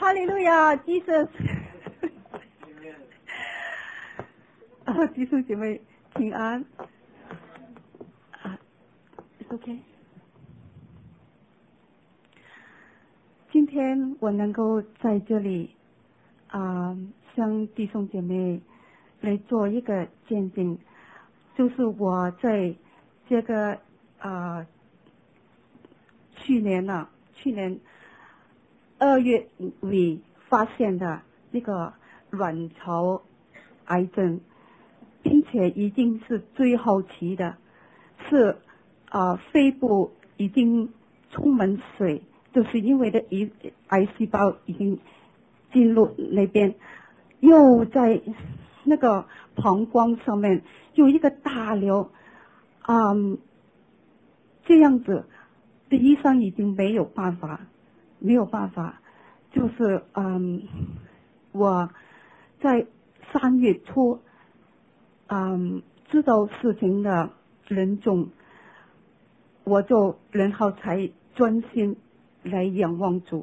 哈利路亚，Jesus。弟兄姐妹平安。It's OK。今天我能够在这里向弟兄姐妹来做一个见证，就是我在这个去年2月里发现的那个卵巢癌症，并且已经是最后期的，是肺部已经充满水，就是因为的癌细胞已经进入那边，又在那个膀胱上面有一个大瘤，这样子的医生已经没有办法，就是我在3月初知道事情的人中，然后才专心来仰望主。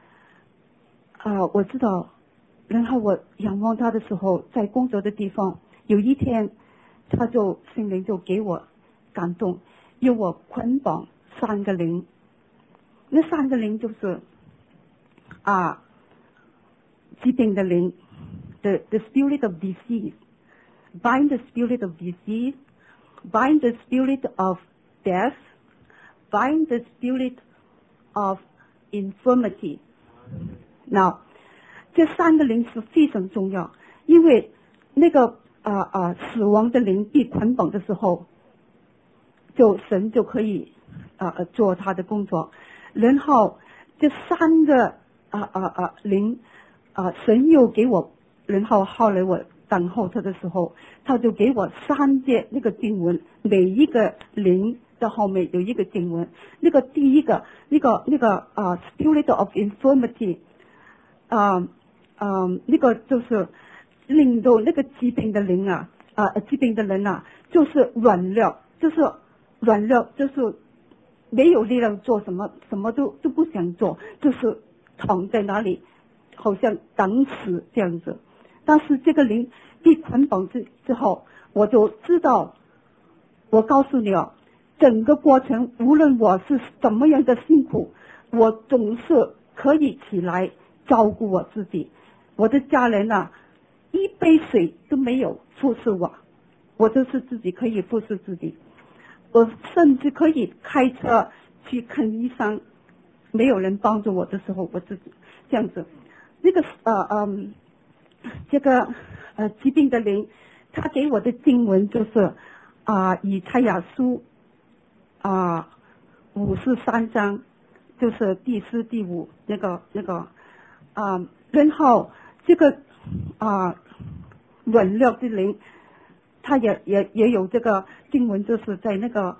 我知道，然后我仰望他的时候，在工作的地方，有一天圣灵就给我感动，要我捆绑3个灵，那3个灵就是疾病的灵 the spirit of disease, bind the spirit of disease, bind the spirit of death, bind the spirit of infirmity. Now, 这3个灵是非常重要，因为那个死亡的灵被捆绑的时候，神就可以做他的工作。然后这3个灵神又给我，然后后来我等候他的时候，他就给我3节那个经文，每一个灵的后面有一个经文。那个第一个那个spirit of infirmity， 那个就是令到那个疾病的灵疾病的人就是软弱，就是没有力量做什么都不想做，就是躺在那里好像等死这样子。但是这个灵被捆绑之后，我就知道，我告诉你整个过程无论我是怎么样的辛苦，我总是可以起来照顾我自己。我的家人一杯水都没有服侍我就是自己可以服侍自己。我甚至可以开车去看医生，没有人帮助我的时候，我自己这样子。那个这个疾病的灵，他给我的经文就是以赛亚书53章，就是第4、第5那个然后这个软弱的灵，他也有这个经文，就是在那个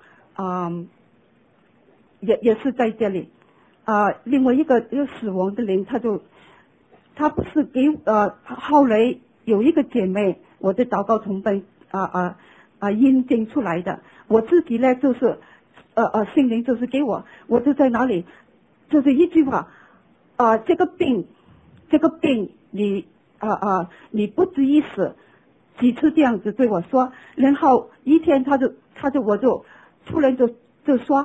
也是在这里另外一个死亡的灵，他不是给后来有一个姐妹，我的祷告同伴印证出来的。我自己呢就是心灵就是给我就在哪里，就是一句话这个病你不止一次几次这样子对我说，然后一天我就突然就说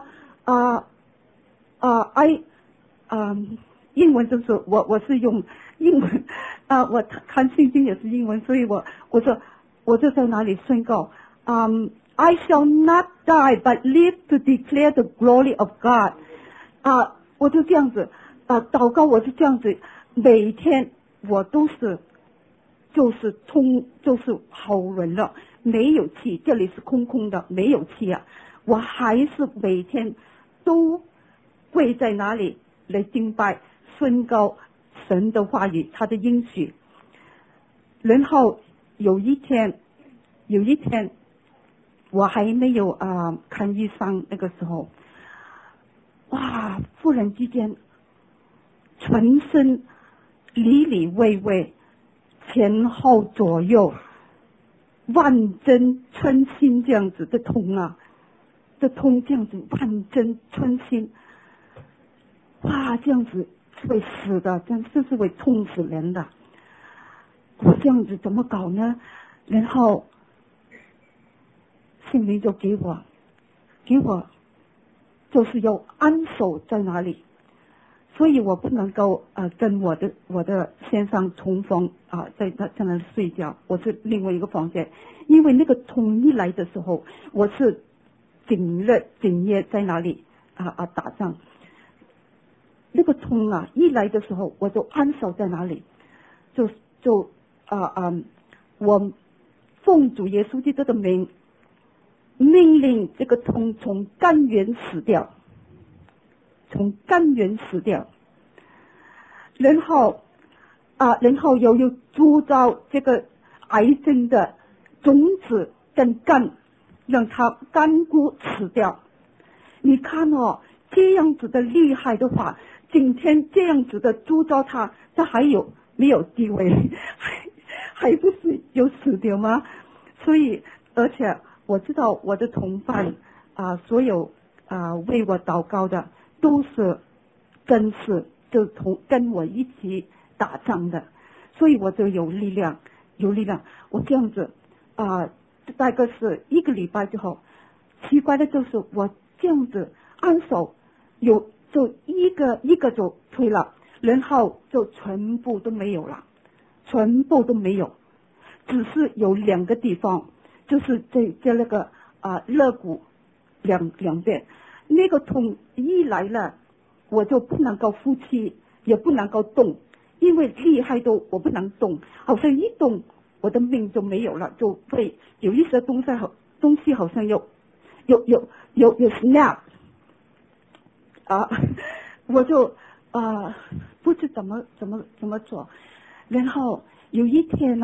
英文就是我是用英文我看圣经也是英文，所以我就在那里宣告I shall not die but live to declare the glory of God。我就这样子祷告，我就这样子，每天我都是就是好软弱，没有气，这里是空空的，没有气我还是每天都跪在那里来敬拜宣告神的话语，他的应许。然后有一天我还没有看医生，那个时候忽然之间全身里里外外前后左右万针穿心这样子的痛这样子万针穿心这样子是会死的，这是会痛死人的。我这样子怎么搞呢？然后心灵就给我就是要安守在哪里，所以我不能够跟我的先生同房在那睡觉，我是另外一个房间，因为那个痛一来的时候，我是整夜在哪里打仗，那个痛一来的时候，我就安守在哪里，我奉主耶稣基督的名，命令这个痛从根源死掉，然后又要铸造这个癌症的种子跟根，让它干枯死掉。你看这样子的厉害的话，今天这样子的铸造它还有没有地位？还不是有死掉吗？所以而且我知道我的同伴所有为我祷告的都是真是就跟我一起打仗的，所以我就有力量。我这样子大概是1个礼拜之后，奇怪的就是我这样子安守就一个就退了，然后就全部都没有了，只是有2个地方，就是在那个肋骨两边，那个痛一来了，我就不能够呼吸，也不能够动，因为厉害到我不能动，好像一动我的命就没有了，就会有一些东西好像有 snap 我就不知怎么做。然后有一天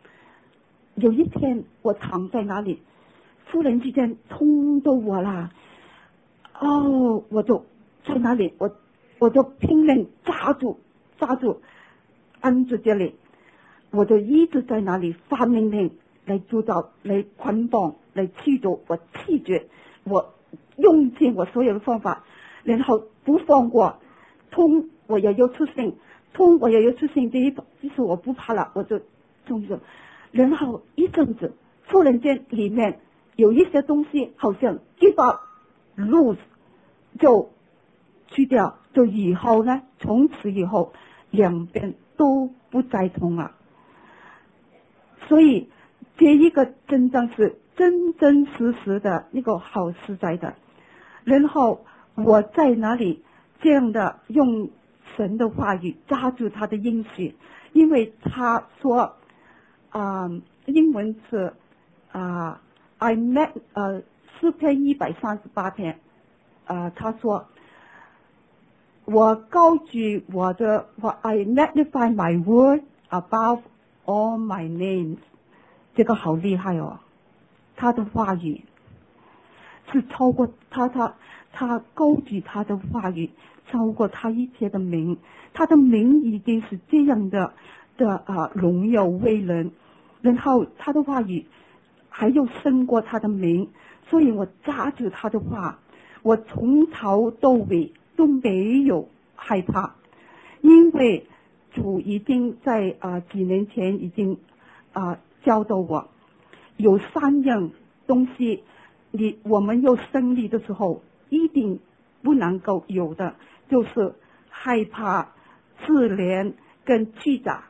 我躺在那里，忽然之间痛到我了，我就在那里，我就拼命抓住按住这里，我就一直在那里发命令来铸造，来捆绑，来驱逐，我拒绝，我用尽我所有的方法，然后不放过，痛我也要出声，这一次我不怕了，我就冲着，然后一阵子忽然间里面有一些东西好像give up loose 就去掉，就以后呢，从此以后2边都不再痛了。所以这一个真正是真真实实的那个好实在的。然后我在哪里这样的用神的话语抓住他的应许，因为他说英文是I met 4篇138篇他说我高举我的I magnify my word above all my names， 这个好厉害他的话语是超过他高举他的话语超过他一切的名，他的名已经是这样的荣耀威能，然后他的话语还要胜过他的名，所以我抓住他的话，我从头到尾都没有害怕，因为主已经在几年前已经教导我，有3样东西我们要胜利的时候一定不能够有的，就是害怕、自怜跟欺诈。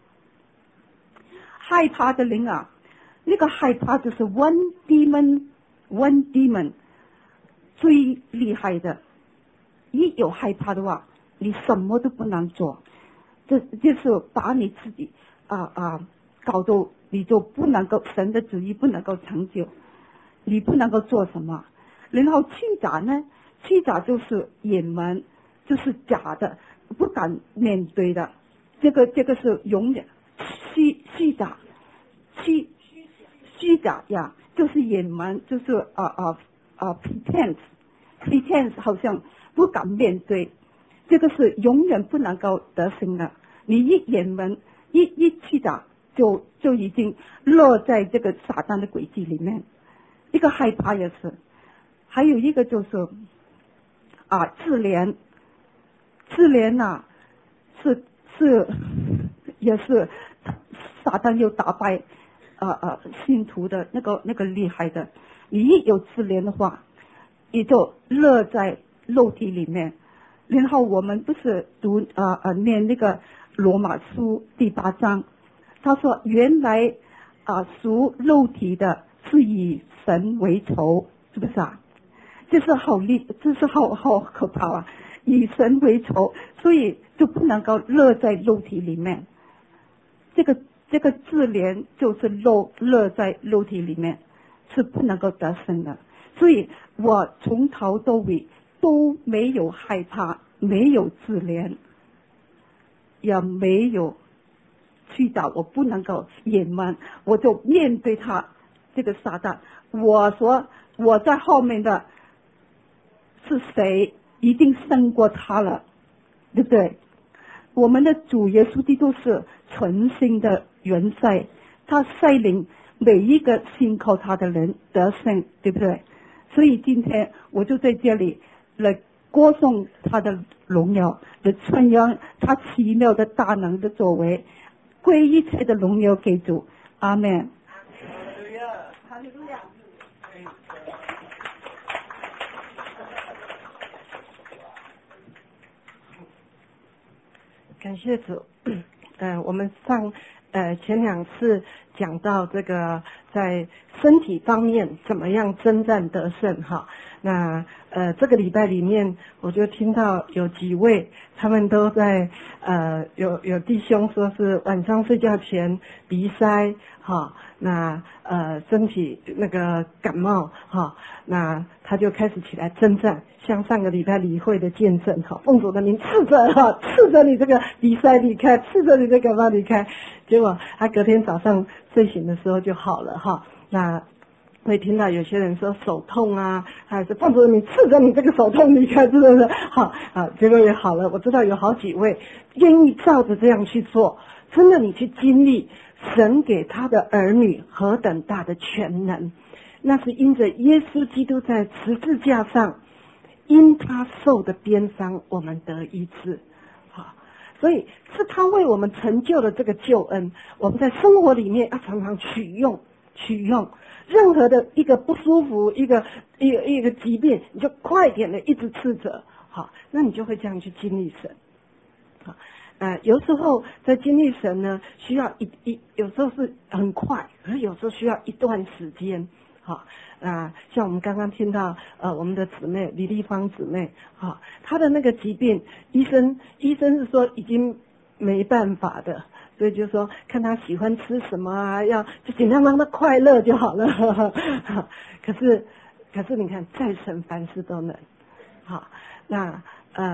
害怕的灵那个害怕就是 one demon 最厉害的，一有害怕的话你什么都不能做，就是把你自己搞到你就不能够神的旨意不能够成就，你不能够做什么。然后欺诈呢，欺诈就是隐瞒，就是假的，不敢面对的，这个是永远虚假呀，就是隐瞒，就是pretense 好像不敢面对，这个是永远不能够得胜的。你一隐瞒一欺诈就已经落在这个撒旦的诡计里面。一个害怕也是，还有一个就是自怜也是撒旦又打败信徒的那个厉害的。你一有自怜的话，你就乐在肉体里面。然后我们不是念那个罗马书第8章，他说原来属肉体的是以神为仇，是不是啊？这是好可怕啊！以神为仇，所以就不能够乐在肉体里面。这个自怜就是乐在肉体里面，是不能够得胜的。所以我从头到尾都没有害怕，没有自怜，也没有去找，我不能够隐瞒，我就面对他这个撒旦。我说我在后面的是谁，一定胜过他了，对不对？我们的主耶稣基督是存心的元帅，他率领每一个信靠他的人得胜，对不对？所以今天我就在这里来歌颂他的荣耀，来传扬他奇妙的大能的作为，归一切的荣耀给主。阿们。哈利路亚。 感谢主。我们前2次讲到这个在身体方面怎么样征战得胜哈。那这个礼拜里面我就听到有几位他们都在有弟兄说是晚上睡觉前鼻塞哈，那身体那个感冒哈，那他就开始起来征战，像上个礼拜理会的见证哈，奉主的名斥责你这个鼻塞离开，斥责你这个感冒离开，结果他隔天早上睡醒的时候就好了哈。那会听到有些人说手痛啊，还是奉主的名斥责你这个手痛离开，是不是？好啊，结果也好了。我知道有好几位愿意照着这样去做，真的你去经历神给他的儿女何等大的全能，那是因着耶稣基督在十字架上因他受的鞭伤我们得医治。好，所以是他为我们成就了这个救恩，我们在生活里面要常常取用任何的一个不舒服，一个疾病，你就快点的一直斥责，好，那你就会这样去经历神。好，有时候在经历神呢，需要有时候是很快，可是有时候需要一段时间。好，像我们刚刚听到我们的姊妹李丽芳姊妹，好，她的那个疾病，医生是说已经没办法的。所以就说看他喜欢吃什么啊，就尽量让他快乐就好了。可是你看，在神凡事都能。好，那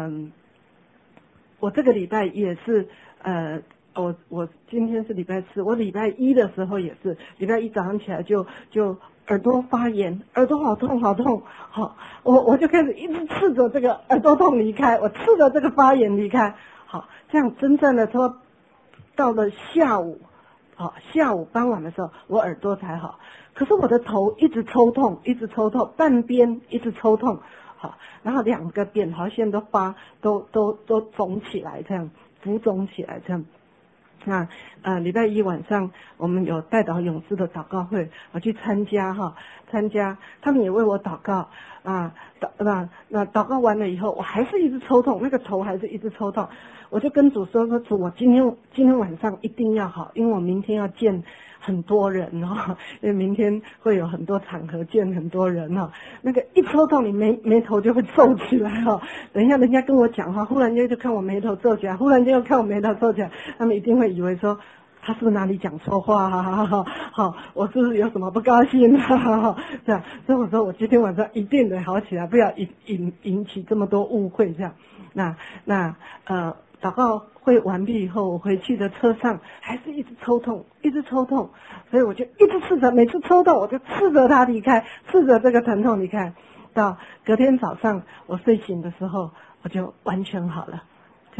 我这个礼拜也是我今天是礼拜4，我礼拜1的时候也是，礼拜1早上起来就耳朵发炎，耳朵好痛好痛。好，我就开始一直斥责这个耳朵痛离开，我斥责这个发炎离开。好，这样真正的说。到了下午傍晚的时候，我耳朵才好，可是我的头一直抽痛，半边一直抽痛，好，然后2个扁桃腺都肿起来，这样浮肿起来这样。那礼拜1晚上我们有代祷勇士的祷告会，我去参加，他们也为我祷告啊。那祷告完了以后，我还是一直抽痛，那个头还是一直抽痛。我就跟主说主，我今天晚上一定要好，因为我明天要见很多人哦，因为明天会有很多场合见很多人哦。那个一抽痛，你眉头就会皱起来哦。等一下人家跟我讲话，忽然间就看我眉头皱起来，忽然间又看我眉头皱起来，他们一定会以为说他是不是哪里讲错话好，我是不是有什么不高兴这样，所以我说我今天晚上一定得好起来，不要引起这么多误会这样。那祷告会完毕以后，我回去的车上还是一直抽痛，所以我就一直斥责，每次抽痛我就斥责他离开，斥责这个疼痛离开。到隔天早上我睡醒的时候，我就完全好了。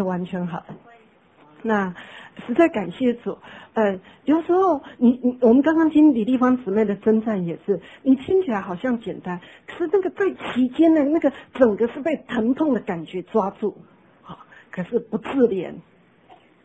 那实在感谢主。有时候我们刚刚听李丽芳姊妹的征战也是，你听起来好像简单，可是那个在期间的那个整个是被疼痛的感觉抓住。可是不自怜，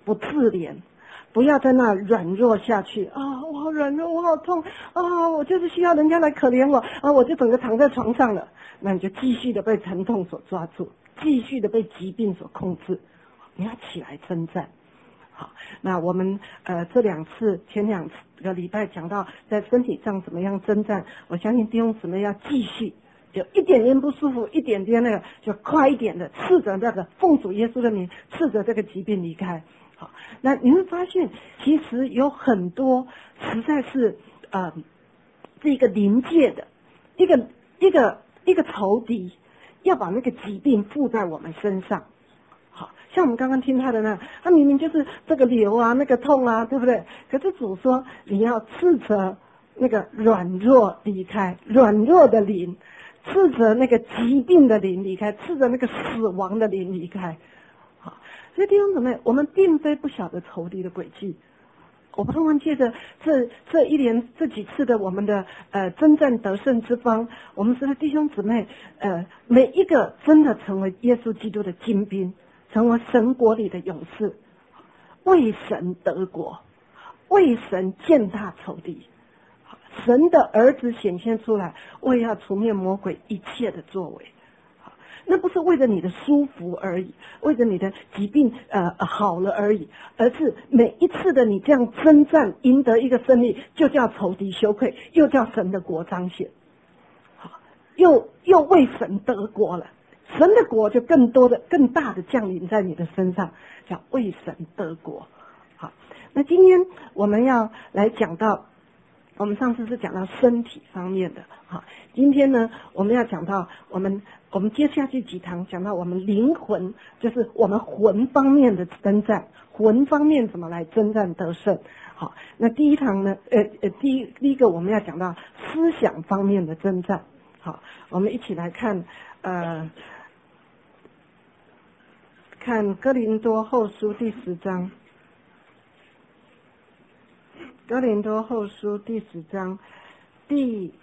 不自怜，不要在那软弱下去啊！我好软弱，我好痛啊！我就是需要人家来可怜我啊！我就整个躺在床上了，那你就继续的被疼痛所抓住，继续的被疾病所控制。你要起来征战。好，那我们前两个礼拜讲到在身体上怎么样征战，我相信弟兄姊妹要继续，就一点点不舒服，一点点那个就快一点的斥责那个奉主耶稣的名，斥责这个疾病离开。好，那你会发现其实有很多实在是这个临界的一个仇敌要把那个疾病附在我们身上。好像我们刚刚听他的那，他明明就是这个流啊，那个痛啊，对不对？可是主说你要斥责那个软弱离开，软弱的灵，斥责那个疾病的灵离开，斥责那个死亡的灵离开。好，所以弟兄姊妹，我们并非不晓得仇敌的诡计。我盼望借着这一连这几次的我们的征战得胜之方，我们是弟兄姊妹每一个真的成为耶稣基督的精兵，成为神国里的勇士，为神得国，为神践踏仇敌。神的儿子显现出来，为要除灭魔鬼一切的作为。那不是为了你的舒服而已，为了你的疾病好了而已，而是每一次的你这样征战赢得一个胜利，就叫仇敌羞愧，又叫神的国彰显。好，又为神得国了，神的国就更大的降临在你的身上，叫为神得国。好，那今天我们要来讲到，我们上次是讲到身体方面的，好，今天呢我们要讲到我们接下去几堂讲到我们灵魂，就是我们魂方面的征战，魂方面怎么来征战得胜。好，那第一堂呢，第一个我们要讲到思想方面的征战。好，我们一起来看看哥林多后书第10章。哥林多后书第10章第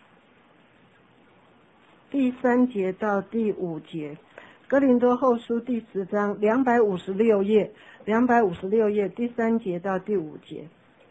3节到第5节，哥林多后书第10章256页第3节到第5节。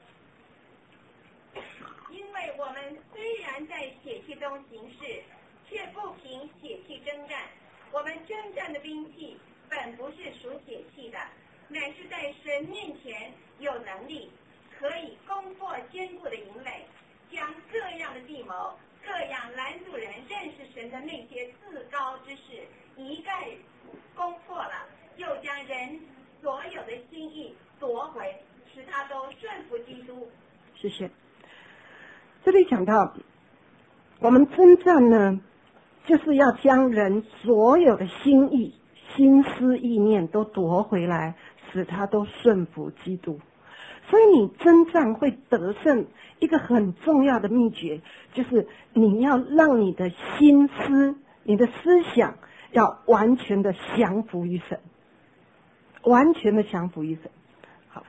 因为我们虽然在血气中行事，却不凭血气征战。我们征战的兵器本不是属血气的，乃是在神面前有能力，可以攻破坚固的营垒，将各样的计谋、各样拦阻人认识神的那些自高之事一概攻破了，又将人所有的心意夺回，使他都顺服基督。 谢谢。这里讲到我们征战呢，就是要将人所有的心意、心思意念都夺回来，使他都顺服基督。所以你征战会得胜，一个很重要的秘诀就是你要让你的心思、你的思想要完全的降服于神，完全的降服于神。好，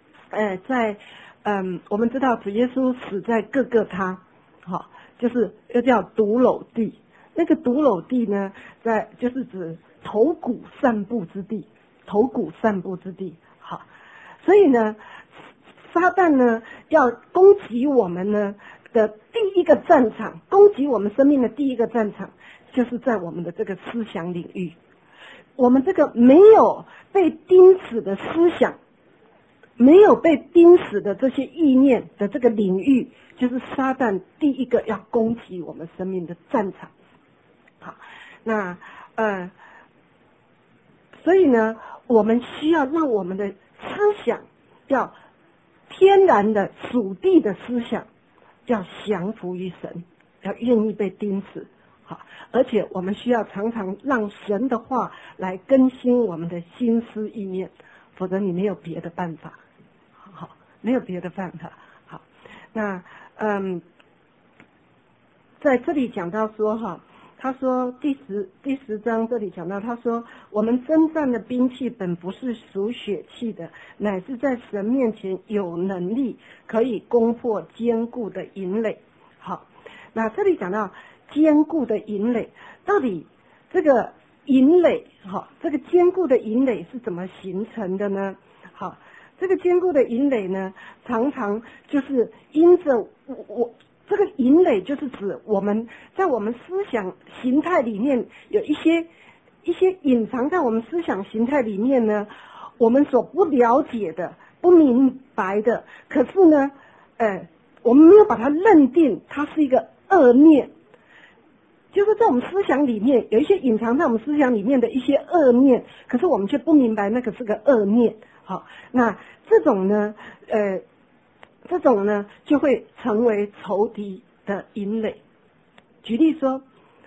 我们知道主耶稣死在各个他，好，就是又叫独楼地。那个独楼地呢，就是指头骨散布之地，头骨散布之地。好，所以呢，撒旦呢要攻击我们呢的第一个战场，攻击我们生命的第一个战场，就是在我们的这个思想领域。我们这个没有被钉死的思想，没有被钉死的这些意念的这个领域，就是撒旦第一个要攻击我们生命的战场。好，那所以呢，我们需要让我们的思想要天然的属地的思想要降服于神，要愿意被钉死。好，而且我们需要常常让神的话来更新我们的心思意念，否则你没有别的办法。好，没有别的办法。好，那在这里讲到说哈，他说第十章这里讲到，他说我们征战的兵器本不是属血气的，乃是在神面前有能力，可以攻破坚固的营垒。好，那这里讲到坚固的营垒，到底这个营垒，好，这个坚固的营垒是怎么形成的呢？好， 这个坚固的营垒呢，常常就是因着我这个营垒，就是指我们在我们思想形态里面有一些隐藏在我们思想形态里面呢，我们所不了解的、不明白的，可是呢，我们没有把它认定它是一个恶念。就是在我们思想里面有一些隐藏在我们思想里面的一些恶念，可是我们却不明白那个是个恶念。好，那这种呢就会成为仇敌的营垒。举例说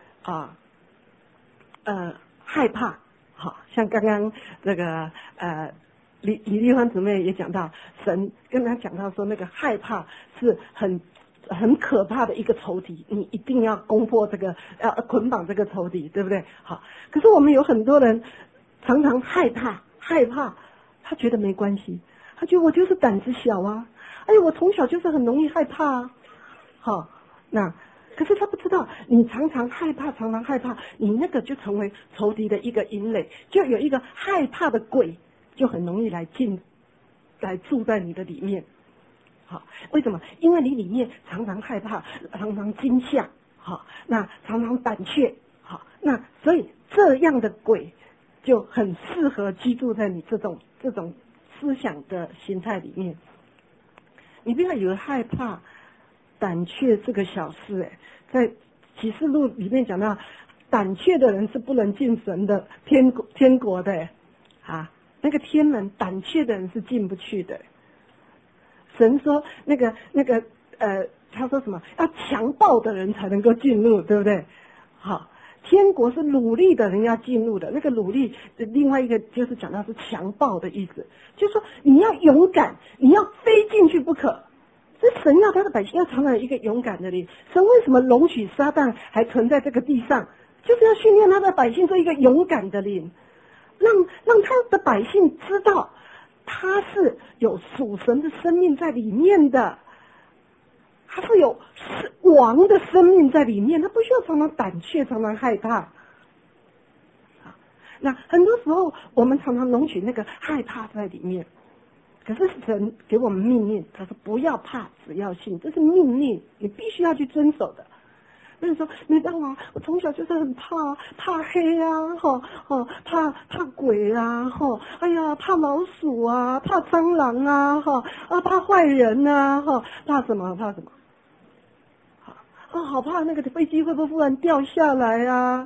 害怕，好像刚刚这个李丽芳姊妹也讲到，神跟他讲到说，那个害怕是很可怕的一个仇敌，你一定要攻破这个，捆绑这个仇敌，对不对？好，可是我们有很多人常常害怕，他觉得没关系，他觉得我就是胆子小啊，哎呀，我从小就是很容易害怕啊。好，那可是他不知道，你常常害怕，你那个就成为仇敌的一个营垒，就有一个害怕的鬼，就很容易来住在你的里面。好，为什么？因为你里面常常害怕，常常惊吓，好，那常常胆怯，好，那所以这样的鬼就很适合居住在你这种思想的形态里面。你不要以为害怕、胆怯是个小事，在启示录里面讲到，胆怯的人是不能进神的天国的，那个天门，胆怯的人是进不去的。神说他说什么？要强暴的人才能够进入，对不对？好，天国是努力的人要进入的，那个努力另外一个就是讲到是强暴的意思，就是说你要勇敢，你要飞进去不可。这神要他的百姓要常常有一个勇敢的灵。神为什么容许撒旦还存在这个地上？就是要训练他的百姓做一个勇敢的灵，让他的百姓知道他是有属神的生命在里面的，他是有王的生命在里面，他不需要常常胆怯，常常害怕。那很多时候我们常常容许那个害怕在里面，可是神给我们命令，他说不要怕，只要信，这是命令，你必须要去遵守的。那你说没办法，我从小就是很怕黑啊，怕鬼啊，哎呀，怕老鼠啊，怕蟑螂啊，怕坏人啊，怕什么？好怕那个飞机会不会忽然掉下来啊？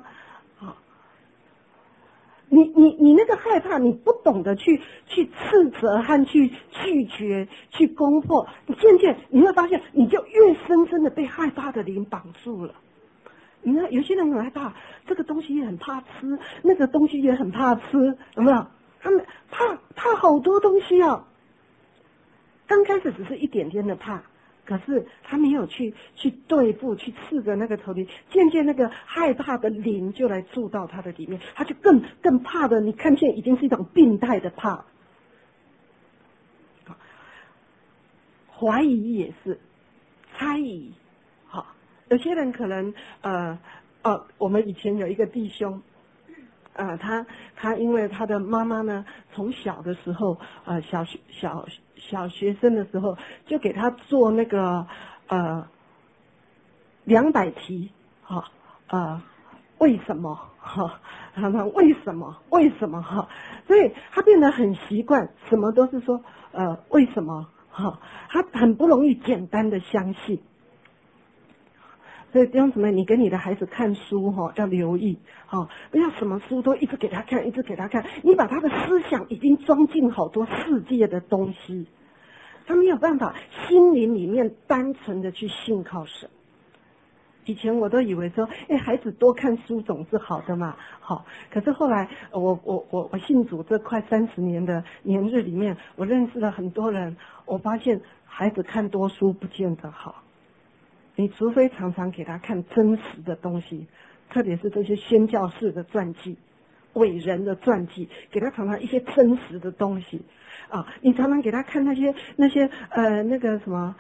你那个害怕，你不懂得去斥责和去拒绝、去攻破，你渐渐你会发现，你就越深深的被害怕的灵绑住了。你看有些人很害怕，这个东西也很怕吃，那个东西也很怕吃，有没有？他们怕好多东西啊。刚开始只是一点点的怕，可是他没有去对付、去刺着那个仇敌，渐渐那个害怕的灵就来住到他的里面，他就更怕的，你看见已经是一种病态的怕。怀疑也是，猜疑。有些人可能我们以前有一个弟兄，他因为他的妈妈呢，从小的时候小学生的时候就给他做那个200题，为什么为什么所以他变得很习惯，什么都是说为什么他很不容易简单的相信。所以弟兄姊妹，你给你的孩子看书要留意不要什么书都一直给他看，你把他的思想已经装进好多世界的东西，他没有办法心灵里面单纯的去信靠神。以前我都以为说孩子多看书总是好的嘛，可是后来我信主这快30年的年日里面，我认识了很多人，我发现孩子看多书不见得好。你除非常常给他看真实的东西，特别是这些宣教士的传记、伟人的传记，给他常常一些真实的东西你常常给他看那些那个什么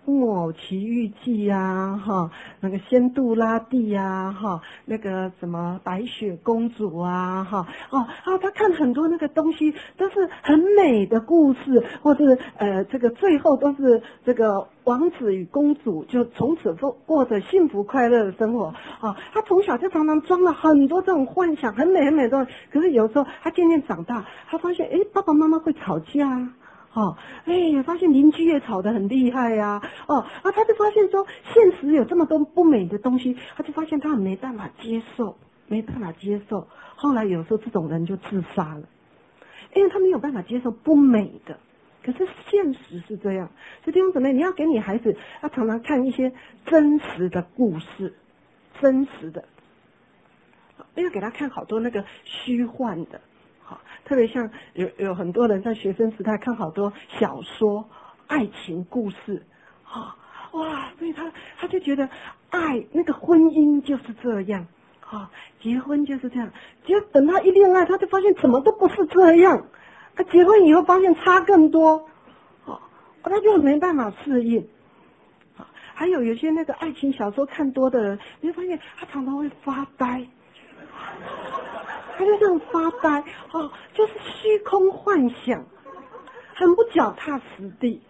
木偶奇遇记啊，哈，那个仙杜拉蒂啊，哈，那个什么白雪公主啊，哈，他看很多那个东西都是很美的故事，或者这个最后都是这个王子与公主就从此过着幸福快乐的生活啊。他从小就常常装了很多这种幻想，很美很美的东西。可是有时候他渐渐长大，他发现爸爸妈妈会吵架啊。发现邻居也吵得很厉害呀，他就发现说现实有这么多不美的东西，他就发现他很没办法接受。后来有时候这种人就自杀了，因为他没有办法接受不美的。可是现实是这样，所以弟兄姊妹，你要给你孩子要常常看一些真实的故事，真实的，不要给他看好多那个虚幻的。特别像有很多人在学生时代看好多小说、爱情故事，哇，所以他就觉得爱那个婚姻就是这样，结婚就是这样。结果等他一恋爱，他就发现怎么都不是这样。他结婚以后发现差更多，他就没办法适应。还有些那个爱情小说看多的人，你会发现他常常会发呆。他就这样发呆，就是虚空幻想，很不脚踏实地。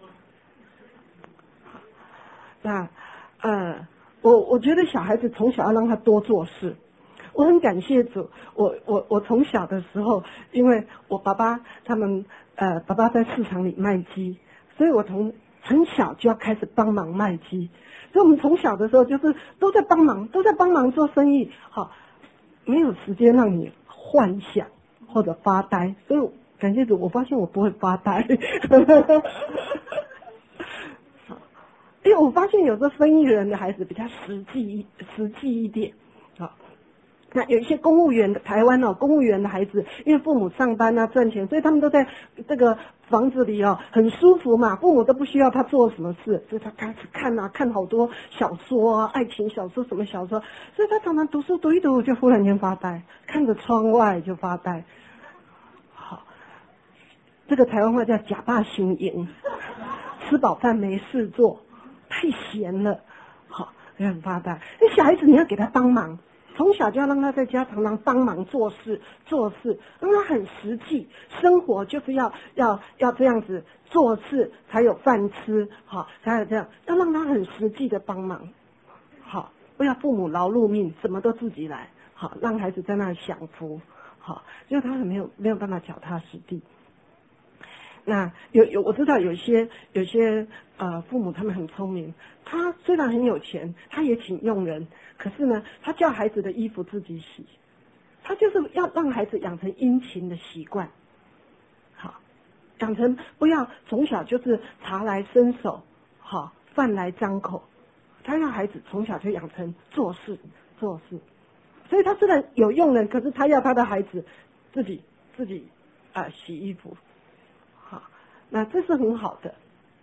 那我觉得小孩子从小要让他多做事。我很感谢主，我从小的时候，因为我爸爸他们爸爸在市场里卖鸡，所以我从很小就要开始帮忙卖鸡。所以我们从小的时候就是都在帮忙做生意，没有时间让你幻想或者发呆，所以感谢主，我发现我不会发呆。因为我发现有时候生意人的孩子比较实际一点。那有一些公务员的台湾公务员的孩子，因为父母上班啊赚钱，所以他们都在这个房子里很舒服嘛，父母都不需要他做什么事，所以他开始看好多小说啊，爱情小说什么小说，所以他常常读书读一读就忽然间发呆，看着窗外就发呆。好，这个台湾话叫假霸行营，吃饱饭没事做，太闲了，很发呆。那小孩子你要给他帮忙。从小就要让他在家常常帮忙做事，让他很实际，生活就是要这样子做事才有饭吃，才有这样，要让他很实际的帮忙，不要父母劳碌命，什么都自己来，让孩子在那里享福，因为他很没有办法脚踏实地。那我知道有些父母他们很聪明，他虽然很有钱，他也请佣人，可是呢，他叫孩子的衣服自己洗，他就是要让孩子养成殷勤的习惯，养成不要从小就是茶来伸手，饭来张口，他让孩子从小就养成做事，所以他虽然有佣人，可是他要他的孩子自己洗衣服。那这是很好的，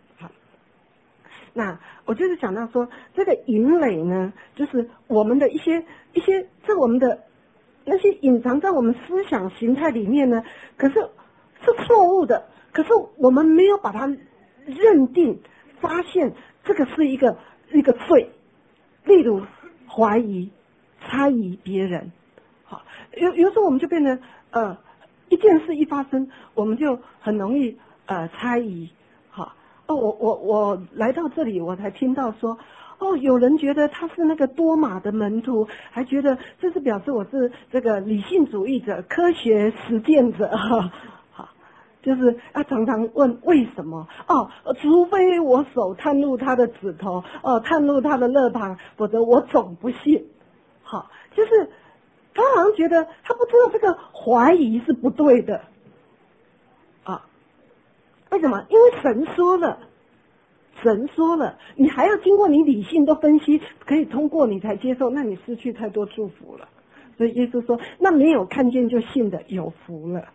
那我就是讲到说，这个淫累呢，就是我们的一些在我们的那些隐藏在我们思想形态里面呢，可是是错误的，可是我们没有把它认定，发现这个是一个罪，例如怀疑、猜疑别人，有时候我们就变成一件事一发生，我们就很容易猜疑，我来到这里，我才听到说，有人觉得他是那个多马的门徒，还觉得这是表示我是这个理性主义者、科学实践者，就是常常问为什么？除非我手探入他的指头，探入他的肋旁，否则我总不信。就是他好像觉得他不知道这个怀疑是不对的。为什么？因为神说了，你还要经过你理性的分析，可以通过你才接受，那你失去太多祝福了。所以耶稣说，那没有看见就信的有福了，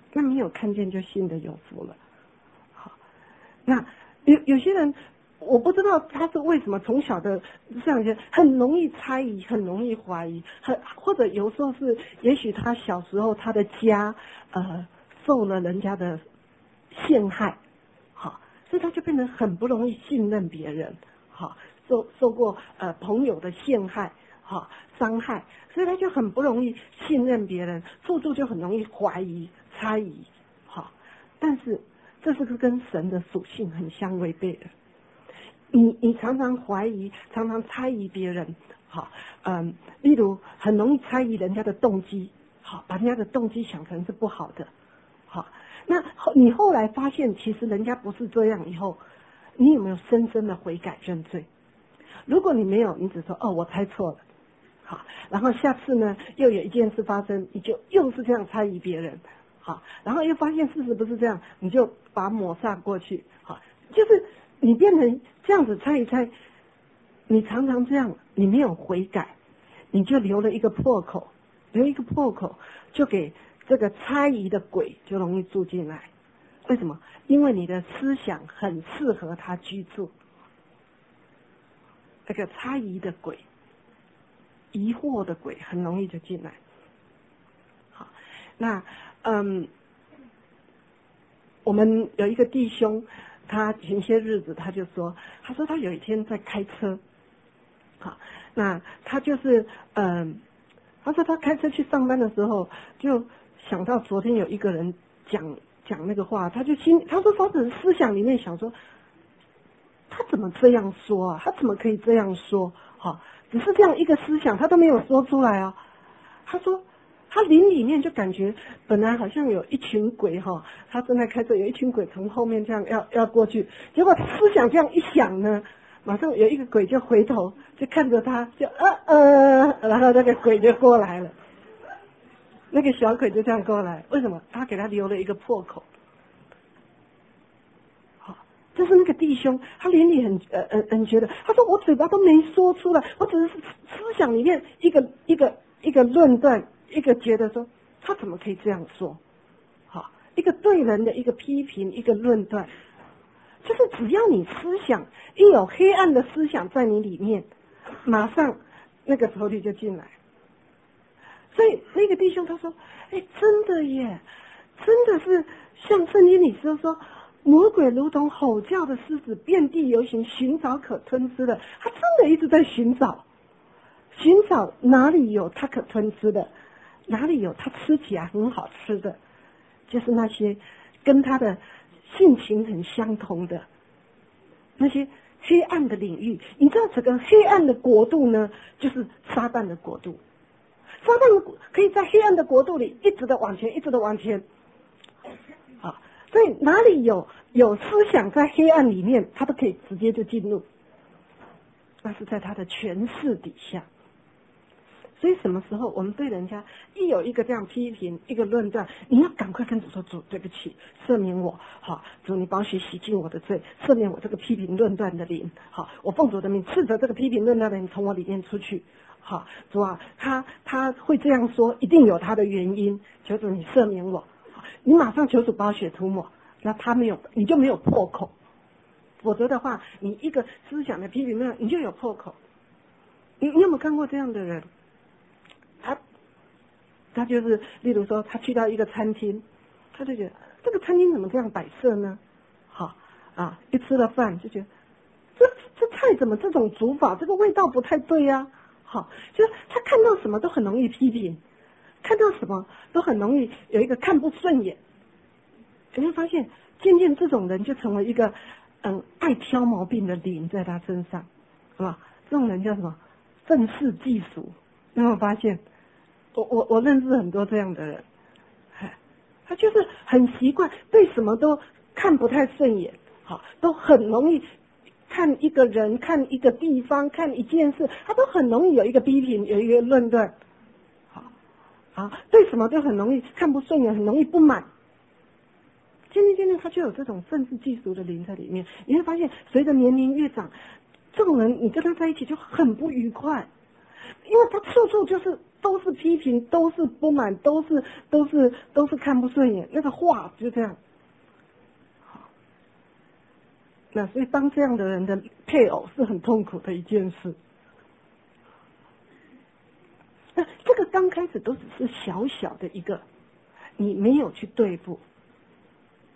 好，那有些人，我不知道他是为什么从小的这样子很容易猜疑，很容易怀疑，或者有时候是，也许他小时候他的家受了人家的陷害， 所以他就变得很不容易信任别人，好，受过朋友的陷害，好，伤害，所以他就很不容易信任别人，处处就很容易怀疑、猜疑，好，但是这是个跟神的属性很相违背的。你常常怀疑，常常猜疑别人，好，例如很容易猜疑人家的动机，好，把人家的动机想成是不好的，好，那你后来发现其实人家不是这样以后，你有没有深深的悔改认罪？如果你没有，你只说我猜错了，好，然后下次呢又有一件事发生，你就又是这样猜疑别人，好，然后又发现事实不是这样，你就把它抹煞过去，好，就是你变成这样子猜一猜，你常常这样，你没有悔改，你就留了一个破口，就给这个猜疑的鬼就容易住进来。为什么？因为你的思想很适合他居住。这个猜疑的鬼、疑惑的鬼很容易就进来。好，那我们有一个弟兄，他前些日子他说他有一天在开车，好，那他就是他说他开车去上班的时候，就想到昨天有一个人讲那个话，他说他的思想里面想说，他怎么这样说啊？他怎么可以这样说？好，只是这样一个思想，他都没有说出来啊。他说他灵里面就感觉本来好像有一群鬼哈，他正在开车，有一群鬼从后面这样要过去，结果思想这样一想呢，马上有一个鬼就回头就看着他，就然后那个鬼就过来了，那个小鬼就这样过来，为什么？他给他留了一个破口。就是那个弟兄，他灵里很觉得，他说我嘴巴都没说出来，我只是思想里面一个论断，一个觉得说他怎么可以这样说，好，一个对人的一个批评，一个论断，就是只要你思想一有黑暗的思想在你里面，马上那个仇敌就进来。所以那个弟兄他说，真的耶，真的是像圣经里说。魔鬼如同吼叫的狮子，遍地游行，寻找可吞吃的。他真的一直在寻找哪里有他可吞吃的，哪里有他吃起来很好吃的，就是那些跟他的性情很相同的那些黑暗的领域。你知道整个黑暗的国度呢，就是撒旦的国度。撒旦可以在黑暗的国度里一直的往前，一直的往前。好，所以哪里有思想在黑暗里面，他都可以直接就进入，那是在他的权势底下。所以什么时候我们对人家一有一个这样批评，一个论断，你要赶快跟主说，主对不起，赦免我，好，主你宝血洗净我的罪，赦免我这个批评论断的灵，好，我奉主的名斥责这个批评论断的灵从我里面出去，好，主啊，他会这样说，一定有他的原因，求主你赦免我，你马上求主宝血涂抹，那他没有，你就没有破口，否则的话，你一个思想的批评论，你就有破口。你有没有看过这样的人？他就是，例如说，他去到一个餐厅，他就觉得这个餐厅怎么这样摆设呢？好啊，一吃了饭就觉得这菜怎么这种煮法，这个味道不太对呀。好，就是他看到什么都很容易批评，看到什么都很容易有一个看不顺眼。你会发现，渐渐这种人就成为一个爱挑毛病的灵在他身上，是吧？这种人叫什么？愤世嫉俗。有没有发现？我认识很多这样的人，他就是很习惯对什么都看不太顺眼，好，都很容易看一个人、看一个地方、看一件事，他都很容易有一个批评，有一个论断，好，对什么都很容易看不顺眼，很容易不满。渐渐他就有这种愤世嫉俗的灵在里面。你会发现，随着年龄越长，这种人你跟他在一起就很不愉快，因为他处处就是都是批评，都是不满，都是看不顺眼，那个话就这样。好，那所以当这样的人的配偶是很痛苦的一件事。那这个刚开始都只是小小的一个，你没有去对付，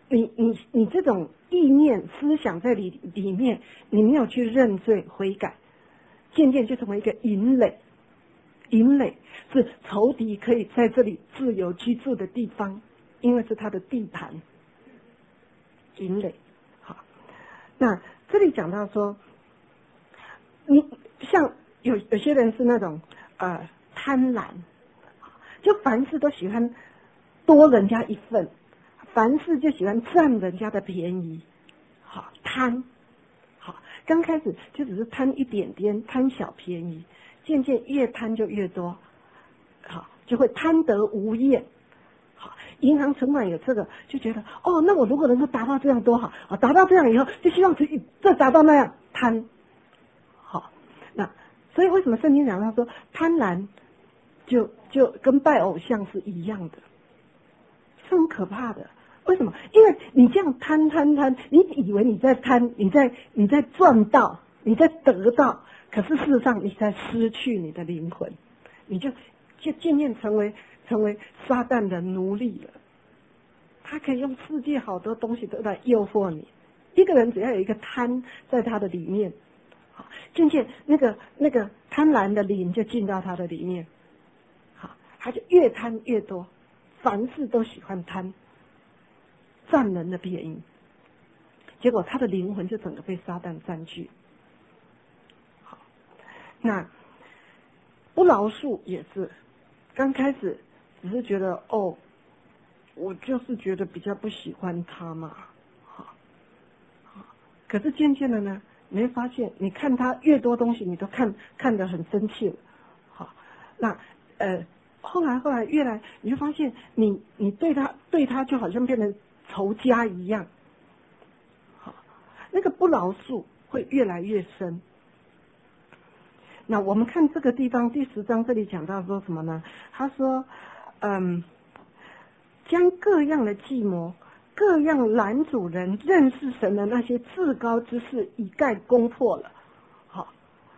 你这种意念思想在里面，你没有去认罪悔改，渐渐就成为一个营垒。营垒是仇敌可以在这里自由居住的地方，因为是他的地盘。营垒，好，那这里讲到说，你像有些人是那种贪婪，就凡事都喜欢多人家一份，凡事就喜欢占人家的便宜，好贪，好刚开始就只是贪一点点，贪小便宜，渐渐越贪就越多，好就会贪得无厌。好，银行存款有这个，就觉得哦，那我如果能够达到这样多好啊，达到这样以后，就希望再达到那样贪。好，那所以为什么圣经讲到说贪婪就跟拜偶像是一样的，是很可怕的。为什么？因为你这样贪，你以为你在贪，你在赚到，你在得到，可是事实上你在失去你的灵魂，你就渐渐成为撒旦的奴隶了。他可以用世界好多东西都来诱惑你。一个人只要有一个贪在他的里面，好，渐渐那个贪婪的灵就进到他的里面，好，他就越贪越多，凡事都喜欢贪，占人的便宜，结果他的灵魂就整个被撒旦占据。好，那不饶恕也是，刚开始只是觉得哦，我就是觉得比较不喜欢他嘛，好，可是渐渐的呢，你会发现，你看他越多东西，你都看得很生气了，好，那后来越来，你就发现你对他就好像变成仇家一样，好，那个不饶恕会越来越深。那我们看这个地方第10章这里讲到说什么呢？他说，将各样的计谋、各样拦阻人认识神的那些至高之事一概攻破了。好，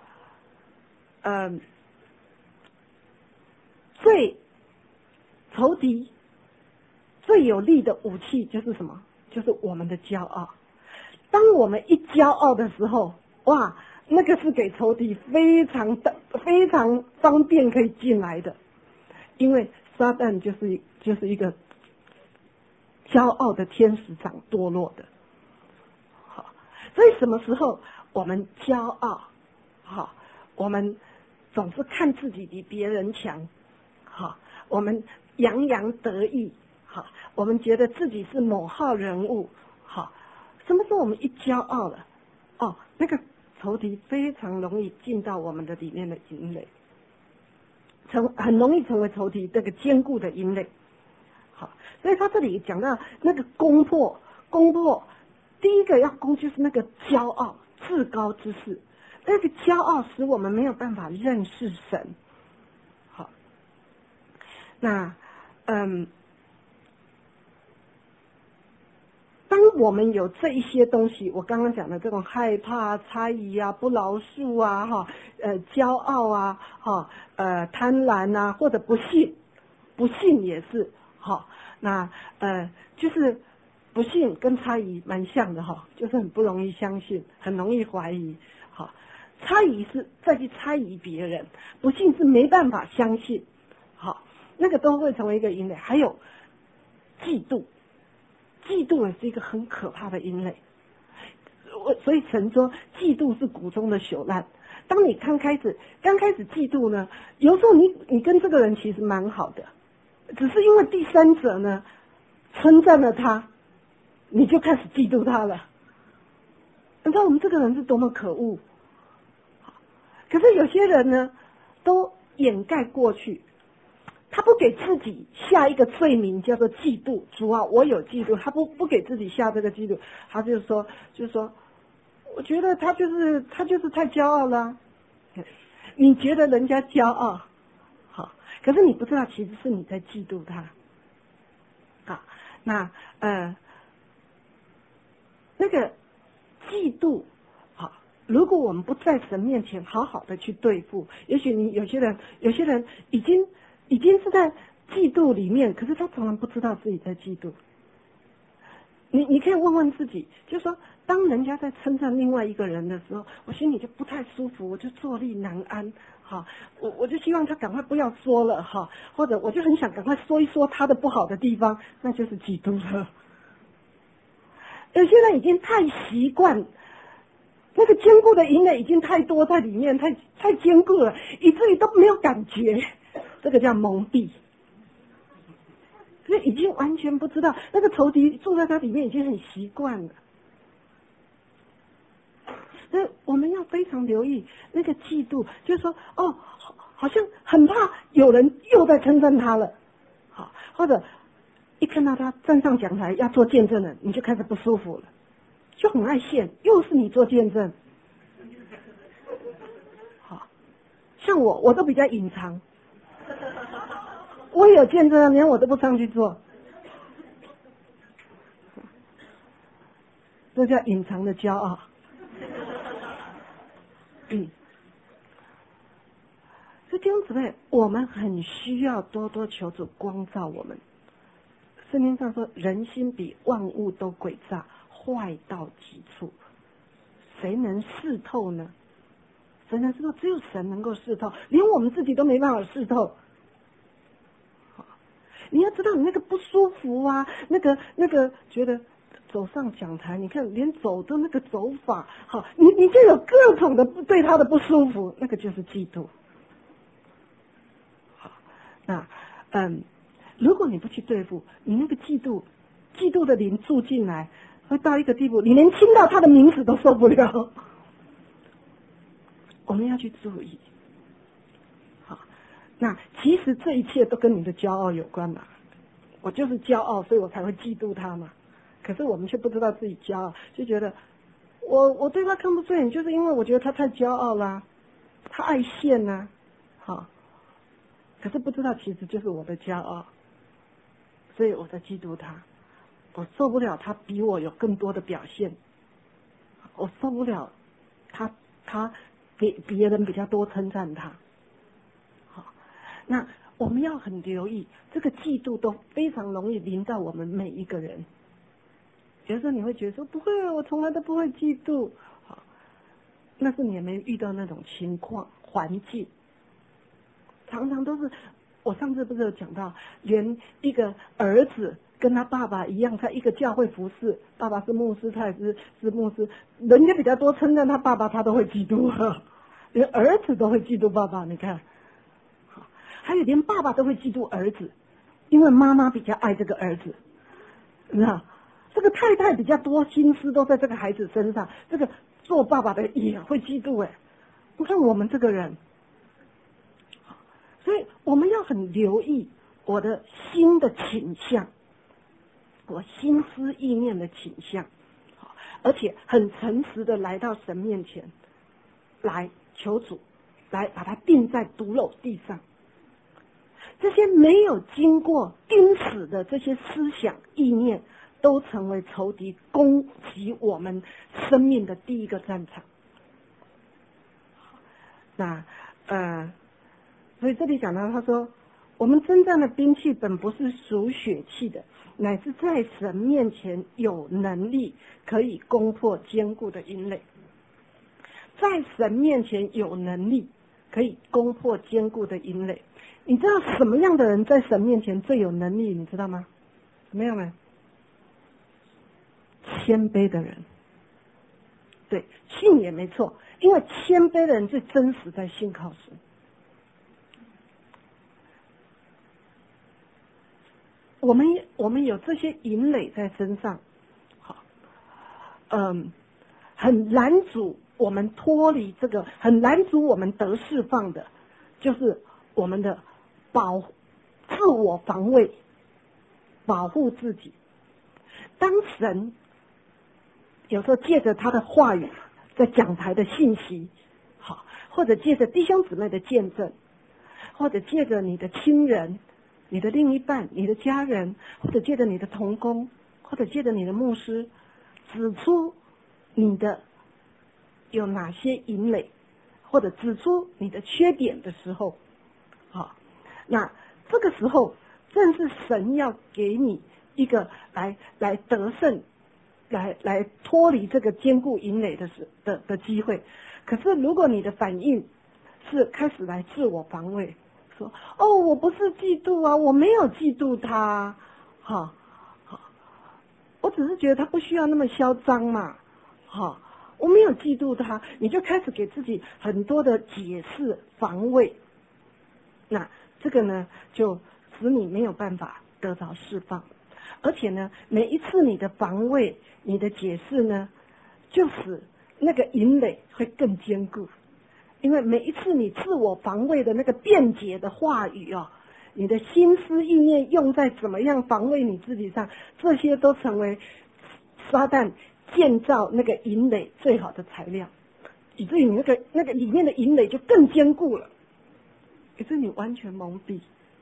最仇敌最有力的武器就是什么？就是我们的骄傲。当我们一骄傲的时候，哇，那个是给仇敌非常方便可以进来的，因为撒旦就是一个骄傲的天使长堕落的。好，所以什么时候我们骄傲，好，我们总是看自己比别人强，好，我们洋洋得意，好，我们觉得自己是某号人物，好，什么时候我们一骄傲了，哦，那个仇敌非常容易进到我们的里面的营垒，很容易成为仇敌这个坚固的营垒。好，所以他这里讲到那个攻破，第一个要攻就是那个骄傲，至高之事。那个骄傲使我们没有办法认识神。好，那当我们有这一些东西，我刚刚讲的这种害怕、猜疑啊、不饶恕啊、骄傲啊、贪婪啊，或者不信也是，那就是不信跟猜疑蛮像的就是很不容易相信，很容易怀疑。猜疑是再去猜疑别人，不信是没办法相信。那个都会成为一个因类。还有嫉妒也是一个很可怕的因类。所以神说嫉妒是谷中的朽烂。当你刚开始嫉妒呢，有时候你跟这个人其实蛮好的，只是因为第三者呢称赞了他，你就开始嫉妒他了。你知道我们这个人是多么可恶。可是有些人呢都掩盖过去，他不给自己下一个罪名叫做嫉妒。主啊，我有嫉妒，他不给自己下这个嫉妒，他就是说我觉得他就是太骄傲了。你觉得人家骄傲，好，可是你不知道其实是你在嫉妒他。好，那那个嫉妒，好，如果我们不在神面前好好的去对付，也许有些人已经是在嫉妒里面，可是他从来不知道自己在嫉妒。 你可以问问自己，就是说，当人家在称赞另外一个人的时候，我心里就不太舒服，我就坐立难安，哈，我就希望他赶快不要说了，哈，或者我就很想赶快说一说他的不好的地方，那就是嫉妒了。有些人已经太习惯，那个坚固的营垒已经太多在里面，太坚固了，以至于都没有感觉，这个叫蒙蔽。所以已经完全不知道那个仇敌住在他里面，已经很习惯了。所以我们要非常留意那个嫉妒，就是说，哦，好像很怕有人又在称赞他了，好，或者一看到他站上讲台要做见证了，你就开始不舒服了，就很爱现，又是你做见证。好，像我都比较隐藏。我也有见证，连我都不上去做，这叫隐藏的骄傲。所以弟兄姊妹，我们很需要多多求主光照我们。圣经上说，人心比万物都诡诈，坏到极处，谁能识透呢？谁能识透？只有神能够识透，连我们自己都没办法识透。你要知道，你那个不舒服啊，那个觉得走上讲台，你看连走的那个走法，好，你就有各种的对他的不舒服，那个就是嫉妒。好，那如果你不去对付，你那个嫉妒的灵住进来，会到一个地步，你连听到他的名字都受不了。我们要去注意。那其实这一切都跟你的骄傲有关嘛，我就是骄傲，所以我才会嫉妒他嘛。可是我们却不知道自己骄傲，就觉得我对他看不顺眼，就是因为我觉得他太骄傲啦，他爱现啦，好，可是不知道其实就是我的骄傲，所以我在嫉妒他，我受不了他比我有更多的表现，我受不了他给别人比较多称赞他。那我们要很留意，这个嫉妒都非常容易临到我们每一个人。有时候你会觉得说不会啊，我从来都不会嫉妒，好，那是你也没遇到那种情况环境，常常都是。我上次不是有讲到，连一个儿子跟他爸爸一样，在一个教会服侍，爸爸是牧师，他也是牧师，人家比较多称赞他爸爸，他都会嫉妒，连儿子都会嫉妒爸爸，你看。还有连爸爸都会嫉妒儿子，因为妈妈比较爱这个儿子，你知道，这个太太比较多心思都在这个孩子身上，这个做爸爸的也会嫉妒哎。你看我们这个人，所以我们要很留意我的心的倾向，我心思意念的倾向，而且很诚实的来到神面前，来求主，来把它钉在毒篓地上。这些没有经过钉死的这些思想意念，都成为仇敌攻击我们生命的第一个战场。那所以这里讲到，他说，我们征战的兵器本不是属血气的，乃是在神面前有能力，可以攻破坚固的营垒。在神面前有能力，可以攻破坚固的营垒。你知道什么样的人在神面前最有能力？你知道吗？什么样的人？谦卑的人。对，信也没错，因为谦卑的人最真实，在信靠神。我们有这些营垒在身上，好，很拦阻我们脱离这个，很拦阻我们得释放的，就是我们的自我防卫，保护自己。当神有时候借着他的话语，在讲台的信息，好，或者借着弟兄姊妹的见证，或者借着你的亲人、你的另一半、你的家人，或者借着你的同工，或者借着你的牧师，指出你的有哪些营垒，或者指出你的缺点的时候，好，那这个时候正是神要给你一个来得胜来脱离这个坚固营垒的机会。可是如果你的反应是开始来自我防卫，说哦我不是嫉妒啊，我没有嫉妒他，哈，我只是觉得他不需要那么嚣张嘛，哈，我没有嫉妒他，你就开始给自己很多的解释防卫，那这个呢就使你没有办法得到释放，而且呢每一次你的防卫你的解释呢就使那个营垒会更坚固，因为每一次你自我防卫的那个辩解的话语哦，你的心思意念用在怎么样防卫你自己上，这些都成为撒旦建造那个营垒最好的材料，以至于你那个里面的营垒就更坚固了，以至于你完全蒙蔽。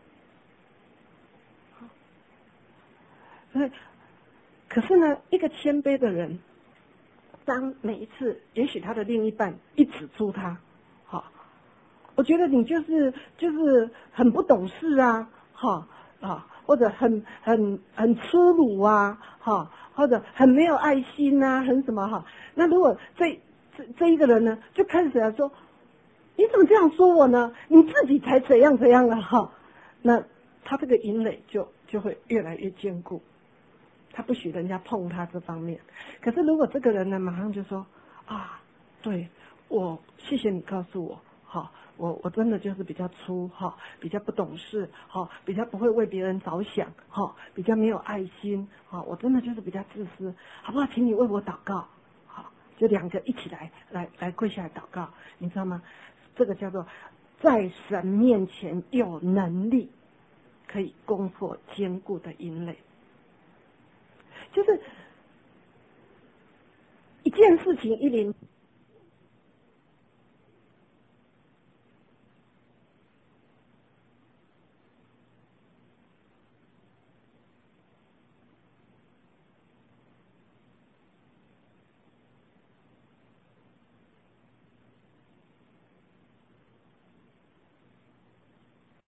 所以，可是呢，一个谦卑的人，当每一次，也许他的另一半一指出他，好，我觉得你就是很不懂事啊，哈啊，或者很粗鲁啊，哈，或者很没有爱心啊，很什么哈。那如果这一个人呢，就开始来说，你怎么这样说我呢？你自己才怎样怎样了哈。那他这个营垒就会越来越坚固。他不许人家碰他这方面，可是如果这个人呢，马上就说啊，对我谢谢你告诉我，好，我真的就是比较粗哈，比较不懂事哈，比较不会为别人着想哈，比较没有爱心哈，我真的就是比较自私，好不好？请你为我祷告，好，就两个一起来跪下来祷告，你知道吗？这个叫做在神面前有能力可以攻破坚固的营垒。就是一件事情一临